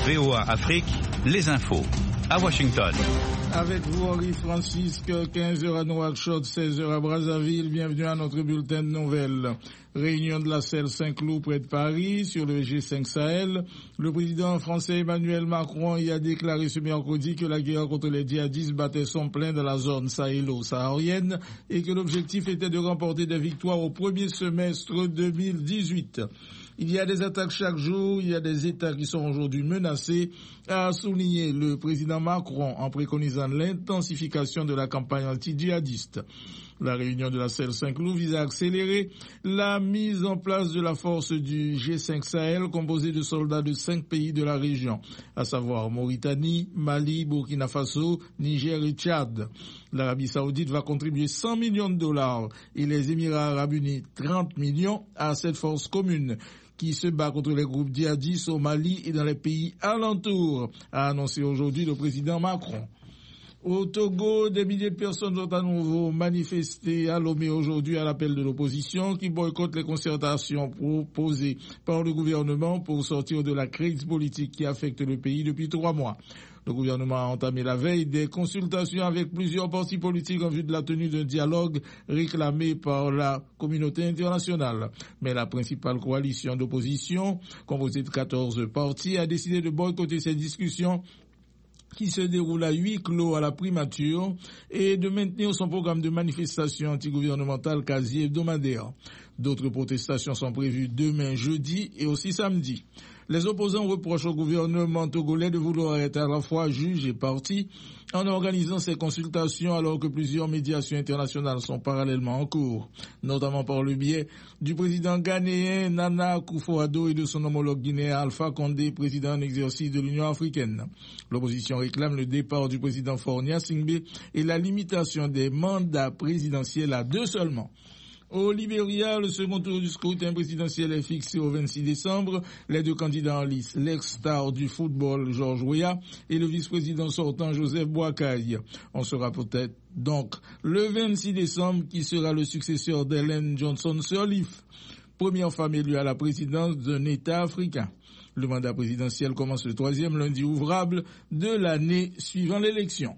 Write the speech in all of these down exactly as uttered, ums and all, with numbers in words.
V O A Afrique, les infos. À Washington. Avec vous, Henri Francisque, quinze heures à Nouakchott, seize heures à Brazzaville. Bienvenue à notre bulletin de nouvelles. Réunion de la C E L Saint-Cloud près de Paris sur le G cinq Sahel. Le président français Emmanuel Macron y a déclaré ce mercredi que la guerre contre les djihadistes battait son plein dans la zone sahélo-saharienne et que l'objectif était de remporter des victoires au premier semestre deux mille dix-huit. Il y a des attaques chaque jour, il y a des États qui sont aujourd'hui menacés, a souligné le président Macron en préconisant l'intensification de la campagne anti-djihadiste. La réunion de la C E L Saint-Cloud vise à accélérer la mise en place de la force du G cinq Sahel composée de soldats de cinq pays de la région, à savoir Mauritanie, Mali, Burkina Faso, Niger et Tchad. L'Arabie Saoudite va contribuer cent millions de dollars et les Émirats Arabes Unis trente millions à cette force commune qui se bat contre les groupes djihadistes au Mali et dans les pays alentours, a annoncé aujourd'hui le président Macron. Au Togo, des milliers de personnes ont à nouveau manifesté à Lomé aujourd'hui à l'appel de l'opposition qui boycotte les concertations proposées par le gouvernement pour sortir de la crise politique qui affecte le pays depuis trois mois. Le gouvernement a entamé la veille des consultations avec plusieurs partis politiques en vue de la tenue d'un dialogue réclamé par la communauté internationale. Mais la principale coalition d'opposition, composée de quatorze partis, a décidé de boycotter ces discussions qui se déroule à huis clos à la primature et de maintenir son programme de manifestation antigouvernementale quasi hebdomadaire. D'autres protestations sont prévues demain jeudi et aussi samedi. Les opposants reprochent au gouvernement togolais de vouloir être à la fois juge et parti en organisant ces consultations alors que plusieurs médiations internationales sont parallèlement en cours, notamment par le biais du président ghanéen Nana Akufo-Addo et de son homologue guinéen Alpha Condé, président en exercice de l'Union africaine. L'opposition réclame le départ du président Faure Gnassingbé et la limitation des mandats présidentiels à deux seulement. Au Libéria, le second tour du scrutin présidentiel est fixé au vingt-six décembre. Les deux candidats en lice, l'ex-star du football George Weah et le vice-président sortant Joseph Boakai. On saura peut-être donc le vingt-six décembre qui sera le successeur d'Ellen Johnson Sirleaf, première femme élue à la présidence d'un État africain. Le mandat présidentiel commence le troisième lundi ouvrable de l'année suivant l'élection.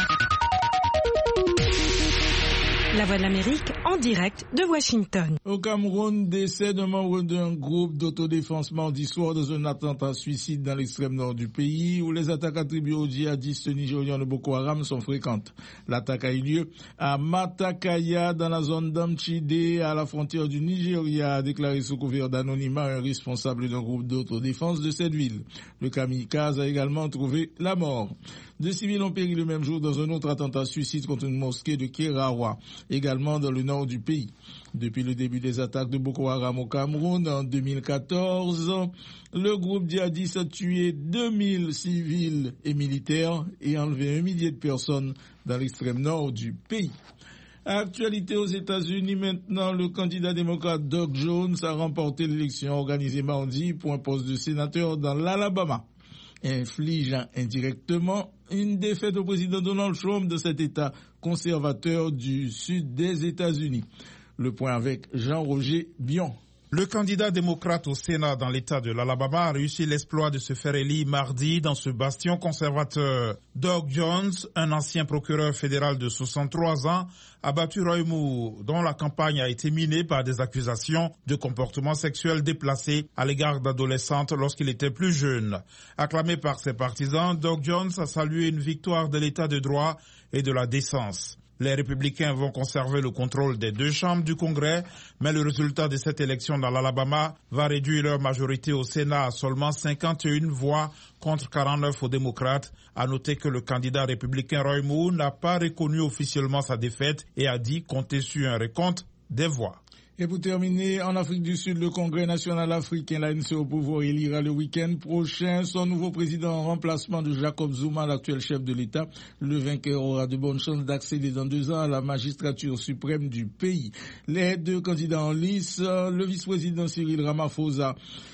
La Voix de l'Amérique en direct de Washington. Au Cameroun, décès d'un membre d'un groupe d'autodéfense mardi soir dans un attentat suicide dans l'extrême nord du pays où les attaques attribuées aux djihadistes nigérians de Boko Haram sont fréquentes. L'attaque a eu lieu à Matakaya dans la zone d'Amchide à la frontière du Nigeria, a déclaré sous couvert d'anonymat un responsable d'un groupe d'autodéfense de cette ville. Le kamikaze a également trouvé la mort. Deux civils ont péri le même jour dans un autre attentat suicide contre une mosquée de Kerawa, également dans le nord du pays. Depuis le début des attaques de Boko Haram au Cameroun en deux mille quatorze, le groupe djihadiste a tué deux mille civils et militaires et enlevé un millier de personnes dans l'extrême nord du pays. Actualité aux États-Unis maintenant, le candidat démocrate Doug Jones a remporté l'élection organisée mardi pour un poste de sénateur dans l'Alabama, infligeant indirectement une défaite au président Donald Trump de cet État conservateur du sud des États-Unis. Le point avec Jean-Roger Bion. Le candidat démocrate au Sénat dans l'État de l'Alabama a réussi l'exploit de se faire élire mardi dans ce bastion conservateur. Doug Jones, un ancien procureur fédéral de soixante-trois ans, a battu Roy Moore, dont la campagne a été minée par des accusations de comportement sexuel déplacé à l'égard d'adolescentes lorsqu'il était plus jeune. Acclamé par ses partisans, Doug Jones a salué une victoire de l'État de droit et de la décence. Les républicains vont conserver le contrôle des deux chambres du Congrès, mais le résultat de cette élection dans l'Alabama va réduire leur majorité au Sénat à seulement cinquante et une voix contre quarante-neuf aux démocrates. À noter que le candidat républicain Roy Moore n'a pas reconnu officiellement sa défaite et a dit compter sur un recompte des voix. Et pour terminer, en Afrique du Sud, le Congrès national africain, l'A N C au pouvoir, élira le week-end prochain son nouveau président en remplacement de Jacob Zuma, l'actuel chef de l'État. Le vainqueur aura de bonnes chances d'accéder dans deux ans à la magistrature suprême du pays. Les deux candidats en lice, le vice-président Cyril Ramaphosa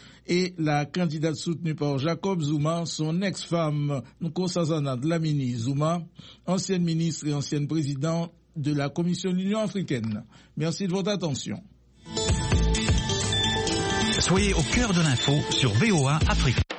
et la candidate soutenue par Jacob Zuma, son ex-femme Nkosazana Dlamini Zuma, ancienne ministre et ancienne présidente de la Commission de l'Union africaine. Merci de votre attention. Soyez au cœur de l'info sur V O A Afrique.